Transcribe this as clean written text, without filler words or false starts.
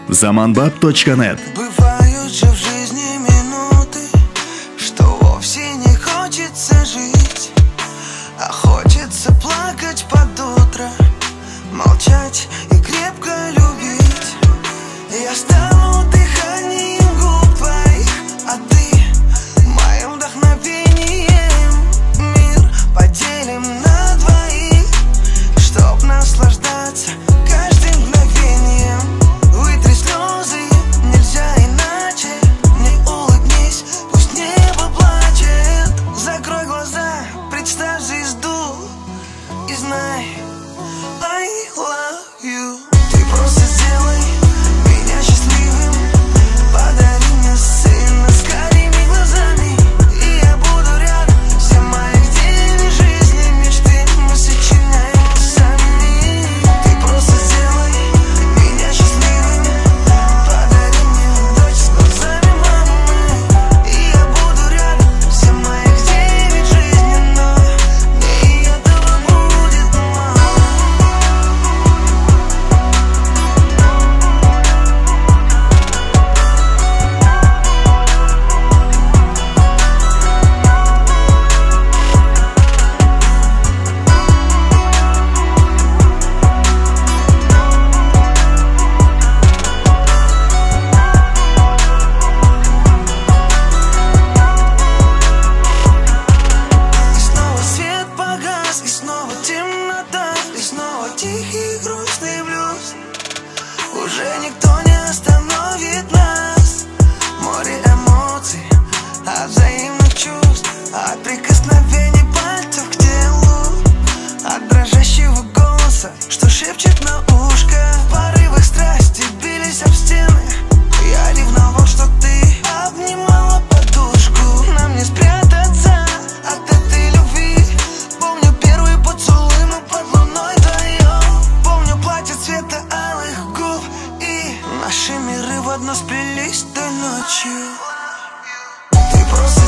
zamanbab.net. Бывают же в жизни минуты, что вовсе не хочется жить, а хочется плакать под утро, молчать и крепко любить. Я стану дыханием губ твоих, а ты моим вдохновением. Мир поделим на двоих, чтоб наслаждаться каждым мгновением. Вытри слезы, нельзя иначе. Не улыбнись, пусть небо плачет. Закрой глаза, представь звезду и знай, I love you. Ты просто сделай меня счастливым, подари мне сына с карими глазами, и я буду рядом. Все мои дни жизни, мечты мы сочиняем сами. Ты просто сделай меня счастливым, подари мне дочь с глазами мамы, и я буду рядом. Все мои дни жизни, но мне и этого будет мало. И снова свет погас, и снова темнота, и снова тихий грустный блюз. Уже никто не остановит нас. Море эмоций, от взаимных чувств, от прикосновений пальцев к телу, от дрожащего голоса, что шепчет на ушко. В порывах страсти бились об стены. Я ревновал, что ты обнимала подушку. Нам не спрятаться от этой любви. Помню первый поцелуй, мы под луной вдвоем. Помню платье цвета алых губ, и наши миры в одно сплелись той ночью. Ты просто